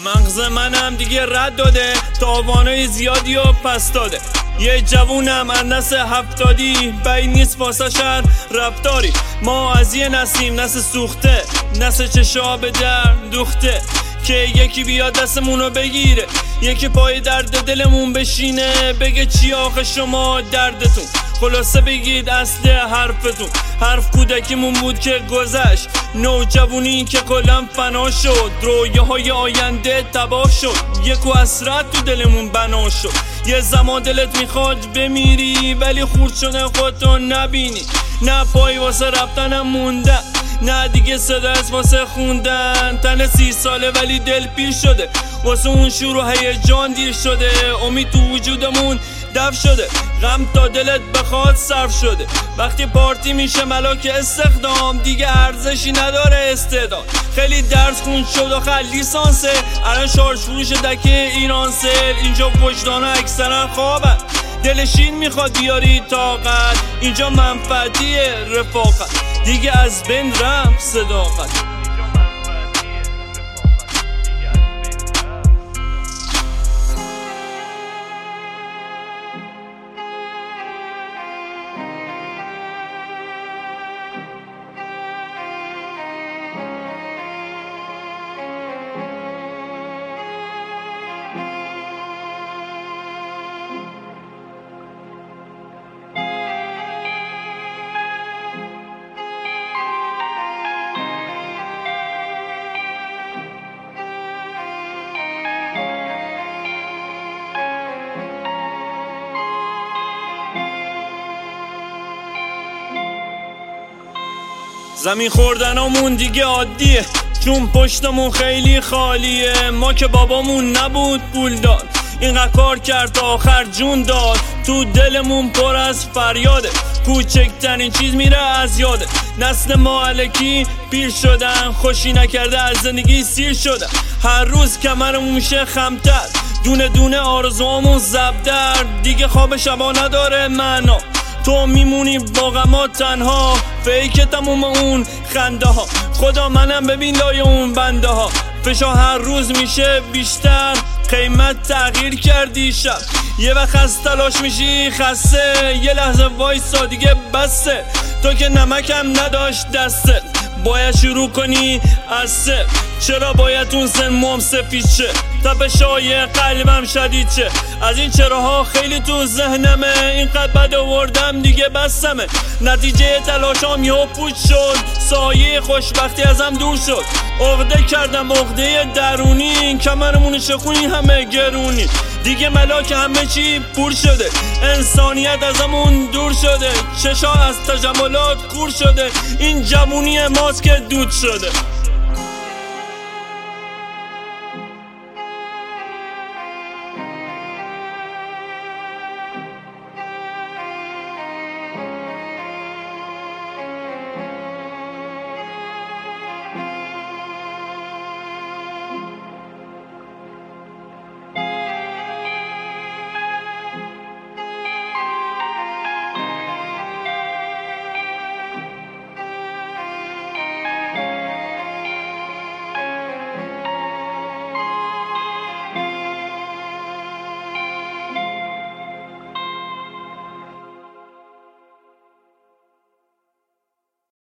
مغز منم دیگه رد داده، تاوانای زیادی و پس داده. یه جوونم اندس 70 بایی نیست واسه شهر رفتاری. ما از یه نسیم نسل سوخته، نسل چشا به در دوخته، که یکی بیاد دستمونو بگیره، یکی پای درد دلمون بشینه، بگه چی آخه شما دردتون. خلاصه بگید اصل حرفتون. حرف کودکیمون بود که گذشت، نوجوانی که کلم فنا شد، رویه های آینده تباه شد، یکو حسرت تو دلمون بنا شد. یه زمان دلت میخواد بمیری ولی خورد شده خودتو نبینی. نه پای واسه رفتنم موندن، نه دیگه صدا از واسه خوندن. تن 30 ساله ولی دل پیر شده، واسه اون شروع هیجان دیر شده. امید تو وجودمون دف شده، غم تا دلت بخواد صرف شده. وقتی پارتی میشه ملاک استخدام، دیگه ارزشی نداره استعداد. خیلی درس خون شد آخر لیسانسه، الان شارژ فروش دکه ایرانسل. اینجا وجدانا اکثرا خوابن، دلشین میخواد بیاری طاقت. اینجا منفعتی رفاقت، دیگه از بین رفت صداقت. زمین خوردنامون دیگه عادیه، چون پشتمون خیلی خالیه. ما که بابامون نبود پول داد، اینقدر کار کرد تا آخر جون داد. تو دلمون پر از فریاده، کوچکترین چیز میره از یاده. نسل ما الکی پیر شدن، خوشی نکرده از زندگی سیر شدن. هر روز کمرمون میشه خمتر، دونه دونه آرزوامون زبدر. دیگه خواب شبا نداره معنا، تو میمونی با غما تنها. فیک تموم اون خنده ها، خدا منم ببین لای اون بنده ها. فشار هر روز میشه بیشتر، قیمت تغییر کردی شب. یه وقت از تلاش میشی خسته، یه لحظه وایسا دیگه بسه. تو که نمکم نداشت دسته، باید شروع کنی از صفر. چرا باید اون سن موم سفید شه، تپشای قلبم شدید شه. از این چراها خیلی تو ذهنمه، اینقدر بد آوردم دیگه بسمه. نتیجه تلاشام یهو پوچ شد، سایه خوشبختی ازم دور شد. عقده کردم عقده درونی، کمرمون شخونی همه گرونی. دیگه ملاک همه چی پور شده، انسانیت ازمون دور شده. چشا از تجملات کور شده، این جوونی ماست که دود شده.